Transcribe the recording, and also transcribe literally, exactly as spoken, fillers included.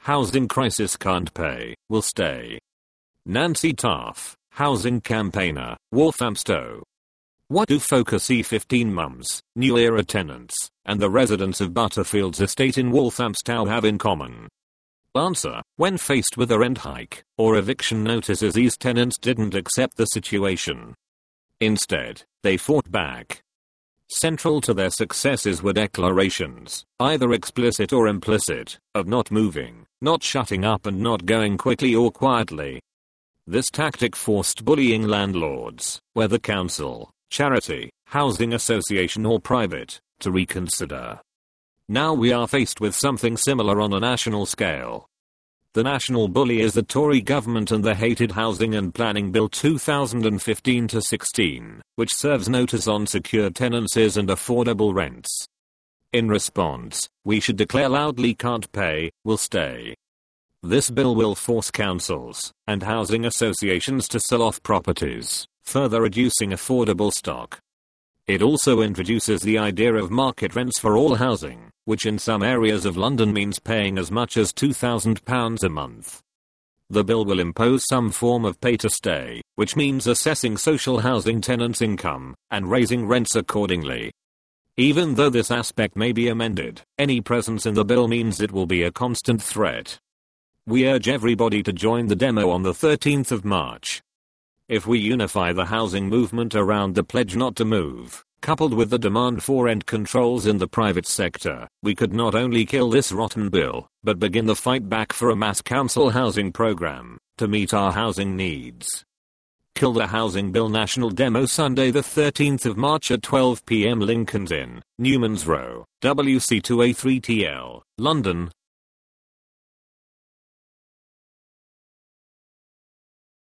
housing crisis can't pay, will stay. Nancy Taff, housing campaigner, Walthamstow. What do Focus E fifteen mums, new era tenants, and the residents of Butterfields estate in Walthamstow have in common? Answer: when faced with a rent hike or eviction notices, these tenants didn't accept the situation. Instead, they fought back. Central to their successes were declarations, either explicit or implicit, of not moving, not shutting up, and not going quickly or quietly. This tactic forced bullying landlords, whether council, charity, housing association or private, to reconsider. Now we are faced with something similar on a national scale. The national bully is the Tory government and the hated Housing and Planning Bill two thousand fifteen to sixteen, which serves notice on secure tenancies and affordable rents. In response, we should declare loudly can't pay, will stay. This bill will force councils and housing associations to sell off properties, further reducing affordable stock. It also introduces the idea of market rents for all housing, which in some areas of London means paying as much as two thousand pounds a month. The bill will impose some form of pay to stay, which means assessing social housing tenants' income and raising rents accordingly. Even though this aspect may be amended, any presence in the bill means it will be a constant threat. We urge everybody to join the demo on the thirteenth of March. If we unify the housing movement around the pledge not to move, coupled with the demand for rent controls in the private sector, we could not only kill this rotten bill, but begin the fight back for a mass council housing program to meet our housing needs. Kill the Housing Bill National Demo Sunday the thirteenth of March at twelve p m Lincoln's Inn, Newman's Row, W C two A three T L, London,